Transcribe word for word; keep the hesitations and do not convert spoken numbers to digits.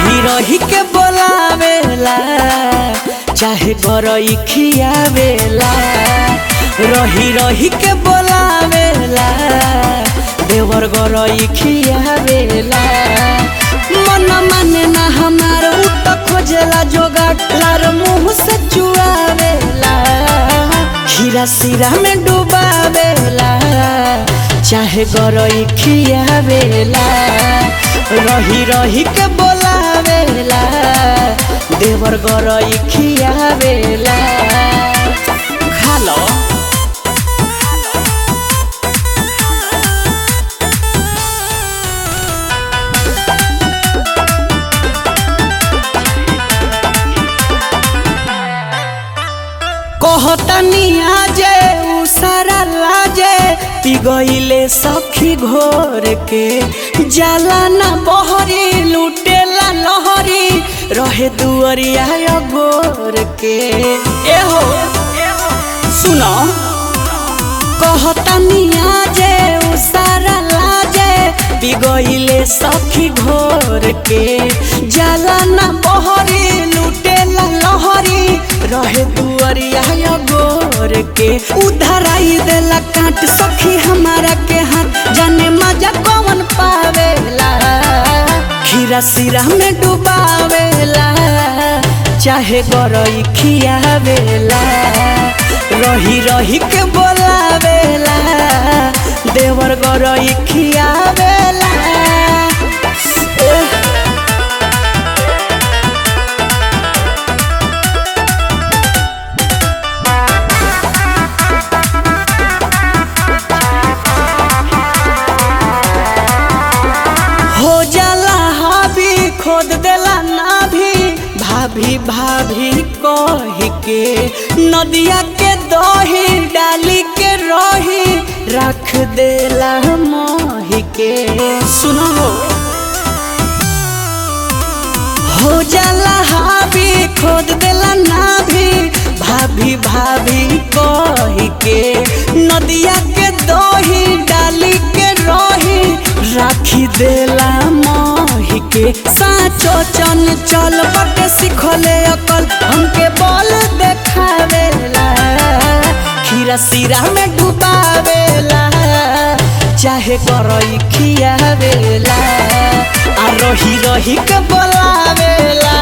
रही रही के बोलावेला चाहे गरई खियावेला रही रही के बोलावेला देवर गरई खियावेला मन माने ना हमार उ त खोजेला जोगाड़ लार मुँह से चुआवेला खीरा सिरा में डुबावेला चाहे गरई खियावेला रही रही के बोलावेला देवर गरई खियावेला खालो कहतनी आजे उ सारा लाजे पिगइले सखी घोर के जाला ना बहरी लुटेला लहरी रहे दुअरिया गोर के एहो सुनो कहतनी आजे उ सारा लाजे पिगइले सखी घोर के जाला ना बहरी लुटेला लहरी रहे दुअरिया गोर के उधराई देला काट सखी हमारा के हाथ जाने मजा कौन पावेला खीरा सिरा में डुबावेला चाहे गरई खियावेला रही रही के बोलावेला देवर गरई खियावेला खोद देला ना भी भाभी भाभी कही के नदिया के दही डाली के रही रख देला मोही के सुनो हो जाला हावी खोद देला ना भी भाभी भाभी कही के नदिया के दही डाली के रही राखी देला मोही के साचो चन चल बटे सिखले अकल हमके बल देखावेला खीरा सिरा में डुबावेला चाहे गरई खियावेला आ रही रही के बोलावेला